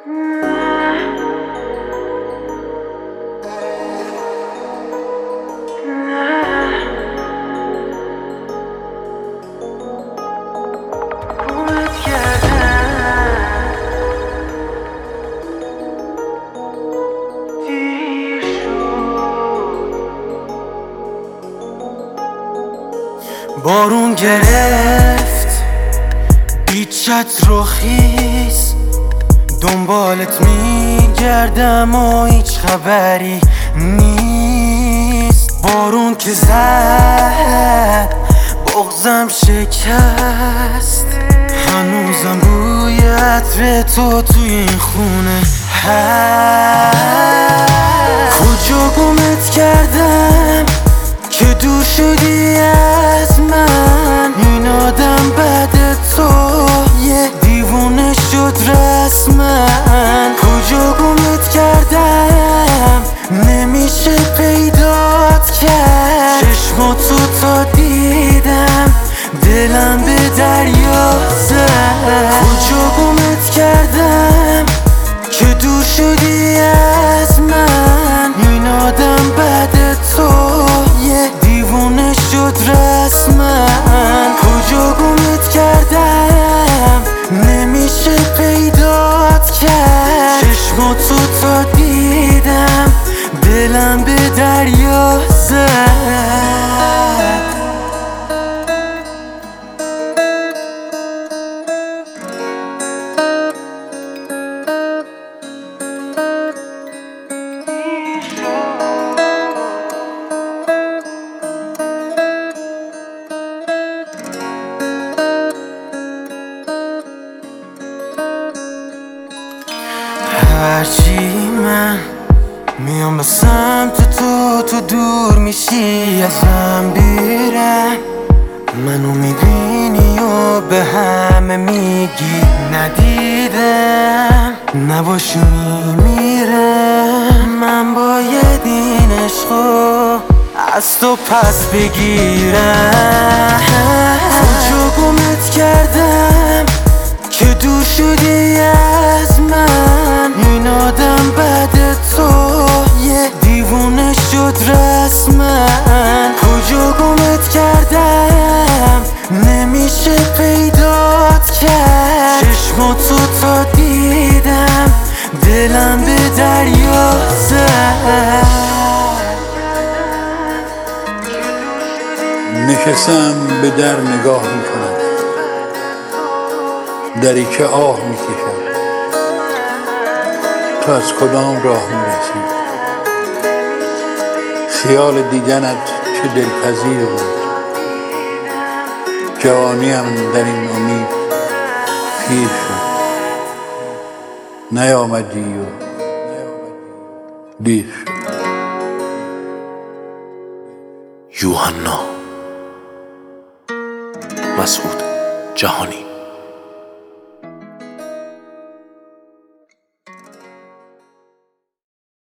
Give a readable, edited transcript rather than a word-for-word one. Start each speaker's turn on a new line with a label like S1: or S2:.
S1: بارون گرفت بیچت رو خیز، دنبالت میگردم و هیچ خبری نیست. بارون که زد بغضم شکست، هنوزم بوی عطر تو توی این خونه هست. کجا گمت کردم که دور شدی از من؟ این آدم بعد تو یه دیوونه شد رسما. کجا گمت کردم نمیشه پیدات کرد؟ چشماتو تا دیدم دلم به دریا زد. کجا گمت کردم که دور شدی از من؟ این آدم بعد تو یه دیوونه شد رسما. کجا گمت کردم نمیشه پیدات کرد؟ چشماتو تا دیدم دلم به دریا زد. هرچی من میام به سمت تو دور میشی ازم بیرم. منو میبینی و به همه میگی ندیدم، نباشی میمیرم. من باید این عشقو از تو پس بگیرم. کجا گمت کردم که دور شدی از من؟ این آدم بعد تو یه دیوونه شد رسما. کجا گمت کردم نمیشه پیدات کرد؟ چشماتو تا دیدم دلم به دریا زد.
S2: نشستم به در نگاه میکنم، دری که آه میکشد. تو از کدام راه میرسی؟ خیال دیدنت چه دلپذیر بود. جوانیم در این امید پیر شد، نیامدی و دیر شد.
S3: یوحنا مسعود جهانی.